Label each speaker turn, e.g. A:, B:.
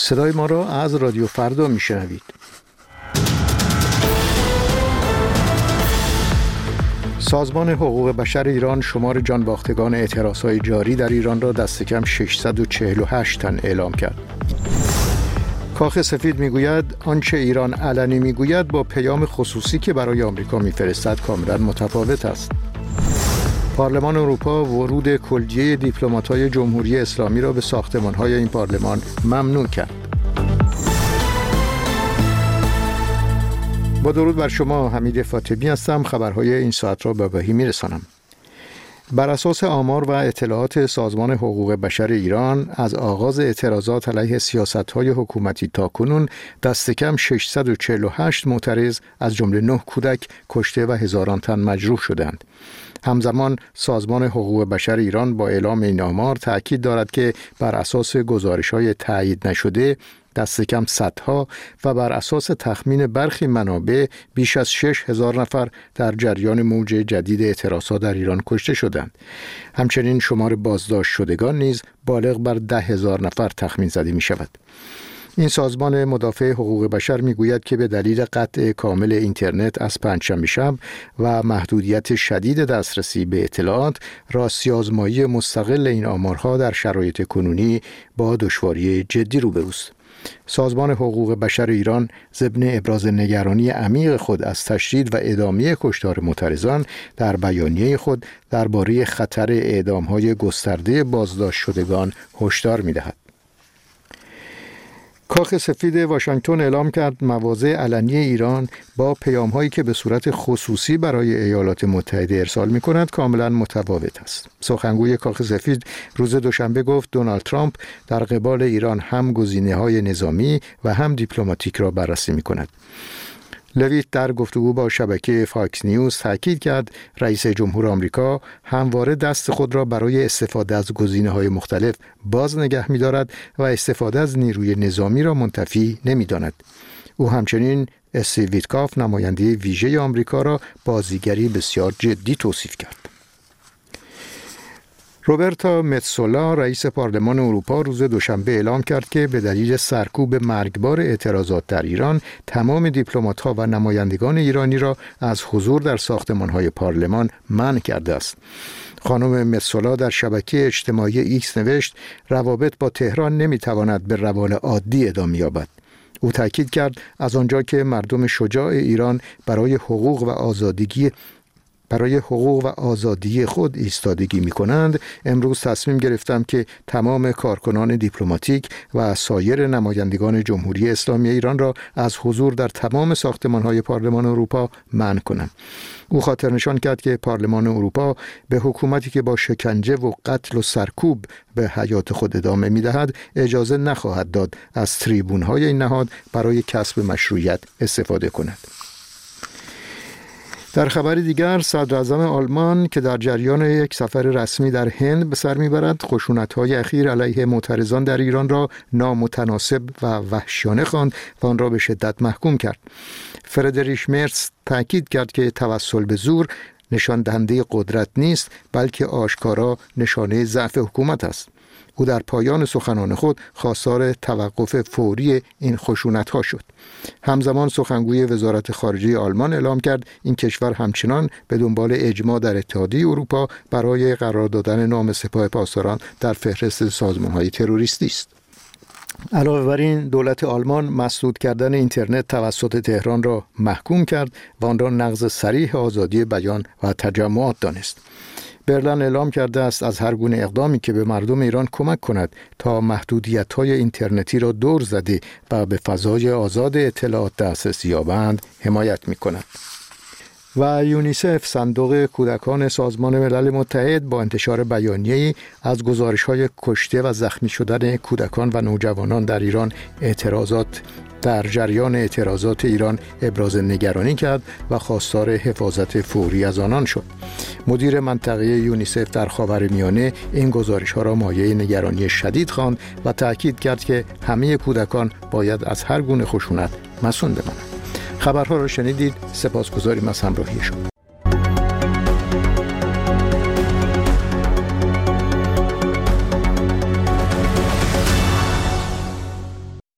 A: صدای ما را از رادیو فردا میشنوید. سازمان حقوق بشر ایران شمار جانباختگان اعتراضهای جاری در ایران را دست کم 648 تن اعلام کرد. کاخ سفید میگوید آنچه ایران علنی میگوید با پیام خصوصی که برای آمریکا میفرستد کاملا متفاوت است. پارلمان اروپا ورود کلیه دیپلمات‌های جمهوری اسلامی را به ساختمان‌های این پارلمان ممنوع کرد. با درود بر شما، حمید فاطمی هستم. خبرهای این ساعت را به آگاهی میرسانم. بر اساس آمار و اطلاعات سازمان حقوق بشر ایران از آغاز اعتراضات علیه سیاست‌های حکومتی تاکنون دست کم 648 معترض از جمله 9 کودک کشته و هزاران تن مجروح شدند. همزمان سازمان حقوق بشر ایران با اعلام این آمار تأکید دارد که بر اساس گزارش‌های تایید نشده دست کم صدها و بر اساس تخمین برخی منابع بیش از 6,000 نفر در جریان موج جدید اعتراضات در ایران کشته شدند. همچنین شمار بازداشت شدگان نیز بالغ بر 10,000 نفر تخمین زده می شود. این سازمان مدافع حقوق بشر میگوید که به دلیل قطع کامل اینترنت از پنجشنبه شب و محدودیت شدید دسترسی به اطلاعات، راستی آزمایی مستقل این آمارها در شرایط کنونی با دشواری جدی روبروست. سازمان حقوق بشر ایران ضمن ابراز نگرانی عمیق خود از تشدید و ادامه کشتار معترضان در بیانیه خود درباره خطر اعدام‌های گسترده بازداشت شدگان هشدار می‌دهد. کاخ سفید واشنگتن اعلام کرد مواضع علنی ایران با پیام‌هایی که به صورت خصوصی برای ایالات متحده ارسال می‌کند کاملاً متفاوت است. سخنگوی کاخ سفید روز دوشنبه گفت دونالد ترامپ در قبال ایران هم گزینه‌های نظامی و هم دیپلماتیک را بررسی می‌کند. لویت در گفتگو با شبکه فاکس نیوز تاکید کرد رئیس جمهور آمریکا همواره دست خود را برای استفاده از گزینه‌های مختلف باز نگه می‌دارد و استفاده از نیروی نظامی را منتفی نمی‌داند. او همچنین استیو ویتکاف نماینده ویژه آمریکا را بازیگری بسیار جدی توصیف کرد. روبرتا متسولا رئیس پارلمان اروپا روز دوشنبه اعلام کرد که به دلیل سرکوب مرگبار اعتراضات در ایران تمام دیپلمات‌ها و نمایندگان ایرانی را از حضور در ساختمان‌های پارلمان منع کرده است. خانم متسولا در شبکه اجتماعی ایکس نوشت روابط با تهران نمی‌تواند به روال عادی ادامه یابد. او تاکید کرد از آنجا که مردم شجاع ایران برای حقوق و آزادی خود ایستادگی می کنند، امروز تصمیم گرفتم که تمام کارکنان دیپلماتیک و سایر نمایندگان جمهوری اسلامی ایران را از حضور در تمام ساختمان‌های پارلمان اروپا منع کنم. او خاطر نشان کرد که پارلمان اروپا به حکومتی که با شکنجه و قتل و سرکوب به حیات خود ادامه می دهد اجازه نخواهد داد از تریبون‌های این نهاد برای کسب مشروعیت استفاده کند. در خبر دیگر، صدر اعظم آلمان که در جریان یک سفر رسمی در هند به سر میبرد خشونت‌های اخیر علیه معترضان در ایران را نامتناسب و وحشیانه خواند و آن را به شدت محکوم کرد. فردریش مرز تاکید کرد که توسل به زور نشان دهنده قدرت نیست، بلکه آشکارا نشانه ضعف حکومت است. او در پایان سخنان خود خواستار توقف فوری این خشونت‌ها شد. همزمان سخنگوی وزارت خارجه آلمان اعلام کرد این کشور همچنان به دنبال اجماع در اتحادیه اروپا برای قرار دادن نام سپاه پاسداران در فهرست سازمان‌های تروریستی است. علاوه بر این، دولت آلمان مسدود کردن اینترنت توسط تهران را محکوم کرد و آن را نقض صریح آزادی بیان و تجمعات دانست. برلین اعلام کرده است از هر گونه اقدامی که به مردم ایران کمک کند تا محدودیت‌های اینترنتی را دور زده و به فضای آزاد اطلاعات دسترسی یابند حمایت می‌کند. و یونیسف صندوق کودکان سازمان ملل متحد با انتشار بیانیه‌ای از گزارش‌های کشته و زخمی شدن کودکان و نوجوانان در جریان اعتراضات ایران ابراز نگرانی کرد و خواستار حفاظت فوری از آنان شد. مدیر منطقه یونیسف در خاورمیانه این گزارش‌ها را مایه نگرانی شدید خواند و تأکید کرد که همه کودکان باید از هر گونه خشونت مصون بمانند. خبرها را شنیدید. سپاسگزاریم از همراهی شما.